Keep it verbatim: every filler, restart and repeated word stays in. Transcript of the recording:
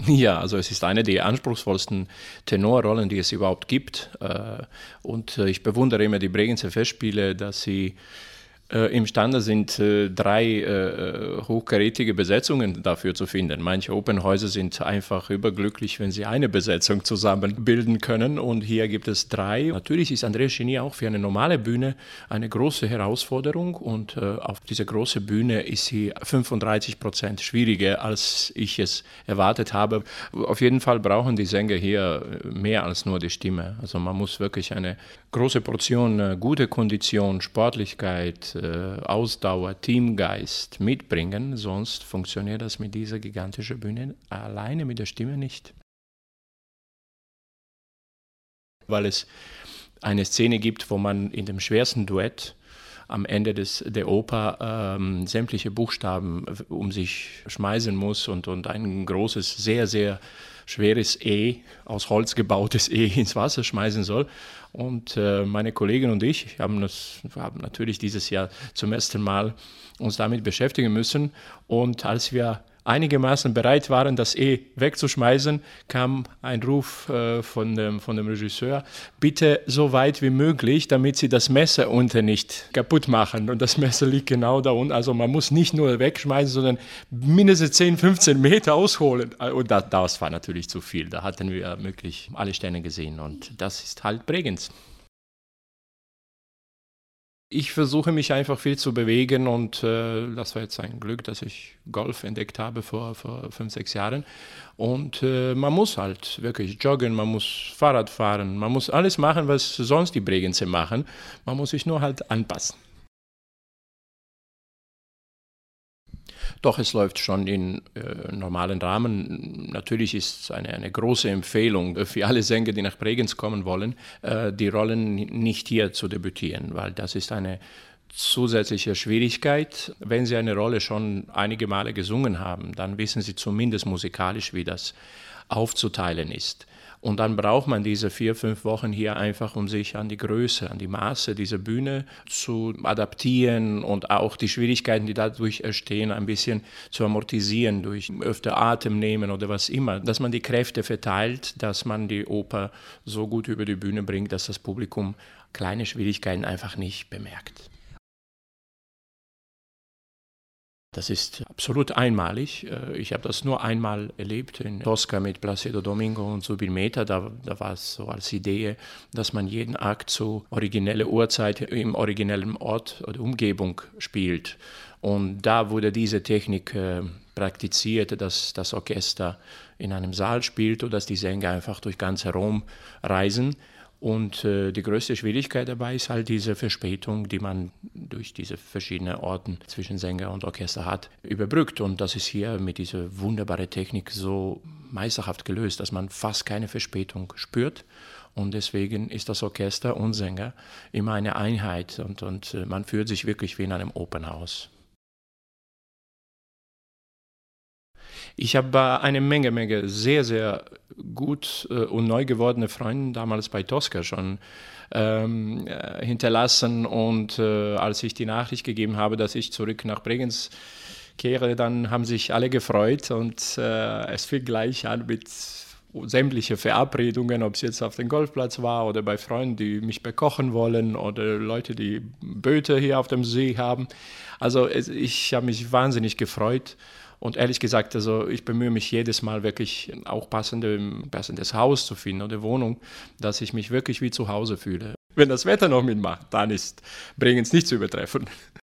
Ja, also es ist eine der anspruchsvollsten Tenorrollen, die es überhaupt gibt. Äh, Und äh, ich bewundere immer die Bregenzer Festspiele, dass sie äh, imstande sind, äh, drei äh, hochkarätige Besetzungen dafür zu finden. Manche Opernhäuser sind einfach überglücklich, wenn sie eine Besetzung zusammenbilden können. Und hier gibt es drei. Natürlich ist Andreas Chenier auch für eine normale Bühne eine große Herausforderung. Und äh, auf dieser großen Bühne ist sie fünfunddreißig Prozent schwieriger, als ich es erwartet habe. Auf jeden Fall brauchen die Sänger hier mehr als nur die Stimme. Also man muss wirklich eine große Portion äh, gute Kondition, Sportlichkeit, äh, Ausdauer, Teamgeist mitbringen, sonst funktioniert das mit dieser gigantischen Bühne alleine mit der Stimme nicht. Weil es eine Szene gibt, wo man in dem schwersten Duett am Ende des, der Oper ähm, sämtliche Buchstaben um sich schmeißen muss und, und ein großes, sehr, sehr schweres E, aus Holz gebautes E ins Wasser schmeißen soll. Und äh, meine Kollegin und ich haben, das, haben natürlich dieses Jahr zum ersten Mal uns damit beschäftigen müssen. Und als wir einigermaßen bereit waren, das E wegzuschmeißen, kam ein Ruf äh, von, dem, von dem Regisseur, bitte so weit wie möglich, damit Sie das Messer unten nicht kaputt machen. Und das Messer liegt genau da unten. Also man muss nicht nur wegschmeißen, sondern mindestens zehn, fünfzehn Meter ausholen. Und das, das war natürlich zu viel. Da hatten wir wirklich alle Sterne gesehen. Und das ist halt Bregenz. Ich versuche mich einfach viel zu bewegen und äh, das war jetzt ein Glück, dass ich Golf entdeckt habe vor, vor fünf, sechs Jahren. Und äh, man muss halt wirklich joggen, man muss Fahrrad fahren, man muss alles machen, was sonst die Bregenzer machen. Man muss sich nur halt anpassen. Doch, es läuft schon in äh, normalen Rahmen. Natürlich ist es eine, eine große Empfehlung für alle Sänger, die nach Bregenz kommen wollen, äh, die Rollen nicht hier zu debütieren, weil das ist eine zusätzliche Schwierigkeit. Wenn Sie eine Rolle schon einige Male gesungen haben, dann wissen Sie zumindest musikalisch, wie das aufzuteilen ist. Und dann braucht man diese vier, fünf Wochen hier einfach, um sich an die Größe, an die Maße dieser Bühne zu adaptieren und auch die Schwierigkeiten, die dadurch entstehen, ein bisschen zu amortisieren durch öfter Atem nehmen oder was immer. Dass man die Kräfte verteilt, dass man die Oper so gut über die Bühne bringt, dass das Publikum kleine Schwierigkeiten einfach nicht bemerkt. Das ist absolut einmalig. Ich habe das nur einmal erlebt in Tosca mit Placido Domingo und Subirmeta. Da, da war es so als Idee, dass man jeden Akt zu origineller Uhrzeit im originellen Ort oder Umgebung spielt. Und da wurde diese Technik äh, praktiziert, dass das Orchester in einem Saal spielt und dass die Sänger einfach durch ganz Rom reisen. Und äh, die größte Schwierigkeit dabei ist halt diese Verspätung, die man durch diese verschiedenen Orten zwischen Sänger und Orchester hat, überbrückt. Und das ist hier mit dieser wunderbaren Technik so meisterhaft gelöst, dass man fast keine Verspätung spürt. Und deswegen ist das Orchester und Sänger immer eine Einheit und, und äh, man fühlt sich wirklich wie in einem Opernhaus. Ich habe eine Menge, Menge sehr, sehr gut äh, und neu gewordene Freunde damals bei Tosca schon ähm, äh, hinterlassen. Und äh, als ich die Nachricht gegeben habe, dass ich zurück nach Bregenz kehre, dann haben sich alle gefreut. Und äh, es fing gleich an mit sämtliche Verabredungen, ob es jetzt auf dem Golfplatz war oder bei Freunden, die mich bekochen wollen oder Leute, die Boote hier auf dem See haben. Also es, ich habe mich wahnsinnig gefreut. Und ehrlich gesagt, also ich bemühe mich jedes Mal wirklich auch passende, passendes Haus zu finden oder Wohnung, dass ich mich wirklich wie zu Hause fühle. Wenn das Wetter noch mitmacht, dann ist Bregenz nicht zu übertreffen.